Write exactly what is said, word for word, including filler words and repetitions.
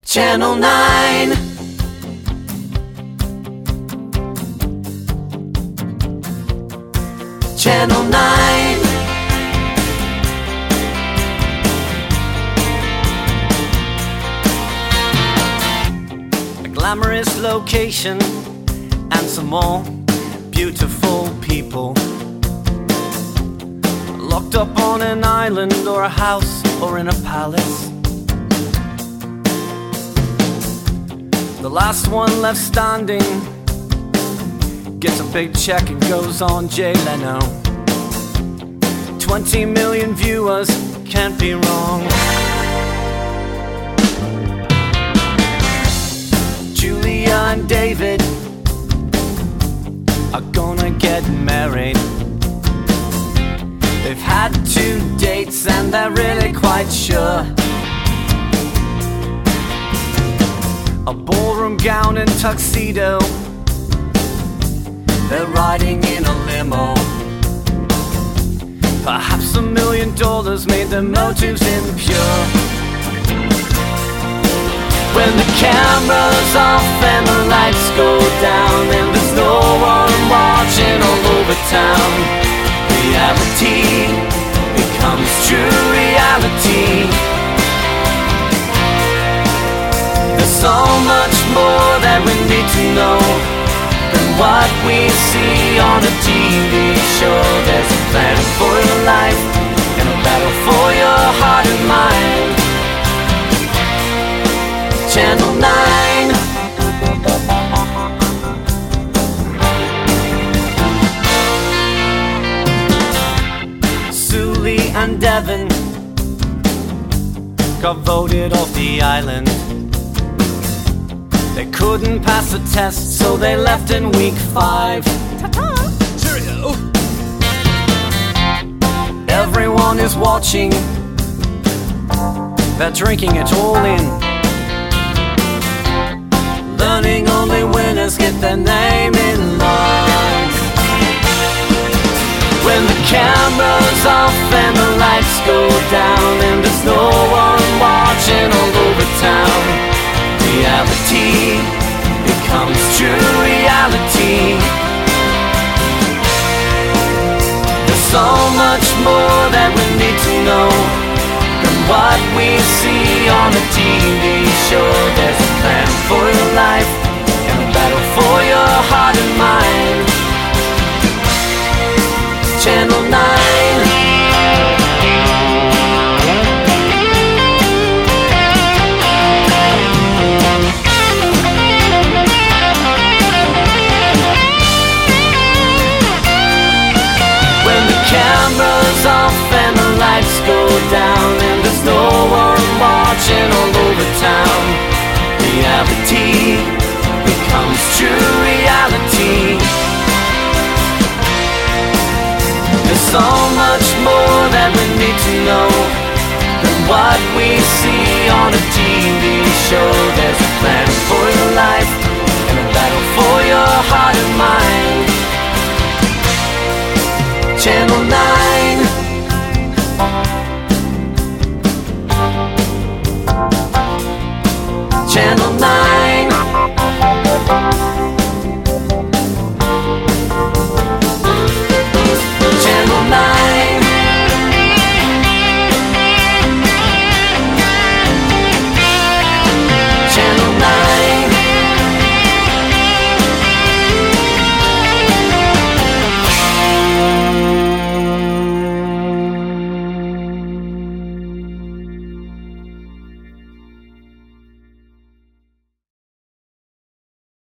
Channel nine. Channel nine. A glamorous location and some more beautiful people, locked up on an island or a house or in a palace. The last one left standing gets a big check and goes on Jay Leno. Twenty million viewers, can't be wrong. Julia and David are gonna get married. They've had two dates and they're really quite sure. A ballroom gown and tuxedo, they're riding in a limo. Perhaps a million dollars made their motives impure. When the camera's off and the lights go down and there's no one watching all over town, reality becomes true reality. There's so much more that we need to know than what we see on a T V show. There's a plan for your life and a battle for your heart and mind. Channel nine. Sully and Devin got voted off the island. They couldn't pass the test, so they left in week five. Ta-ta! Cheerio! Everyone is watching. They're drinking it all in. Learning only winners get their name in lights. When the camera's off and the lights go down and there's no one watching all over town, reality becomes true reality. There's so much more that we need to know than what we see on a T V show. There's a plan for your life and a battle for your heart and mind. Channel nine. Camera's off and the lights go down and there's no one watching all over town, reality becomes true reality. There's so much more that we need to know than what we see on a T V